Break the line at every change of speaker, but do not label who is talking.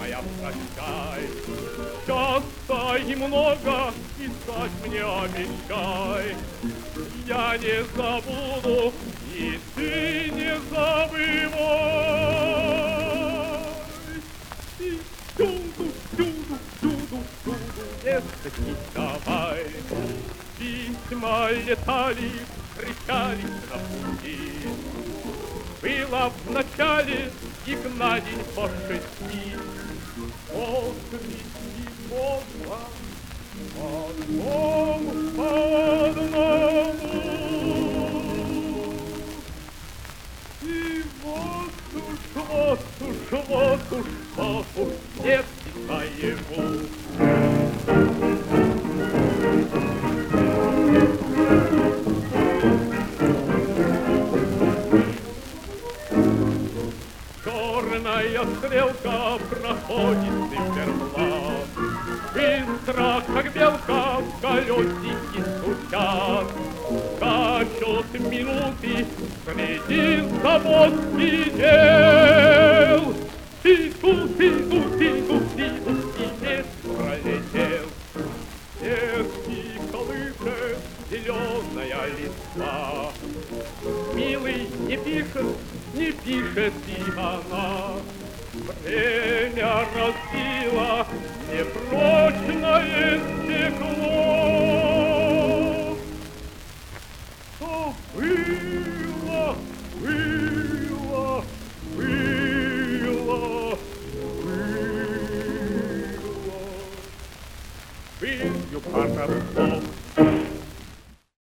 моя, прощай. Часто и много писать мне обещай. Я не забуду, и ты не забывай. И всюду, не давай. Письма летали, кричались на пути. Было вначале их на день по 6. После поздно, потом по одному. И вот уж, нет письма ему. Черная стрелка проходит циферблат. Быстро, как белка, колесики стучат. Скачут минуты среди забот и дел. Тику, и весь пролетел. Детский колышет зеленая листва. Милый не пишет и она. Время разбило непрочное стекло. Что было. Пылью пароплав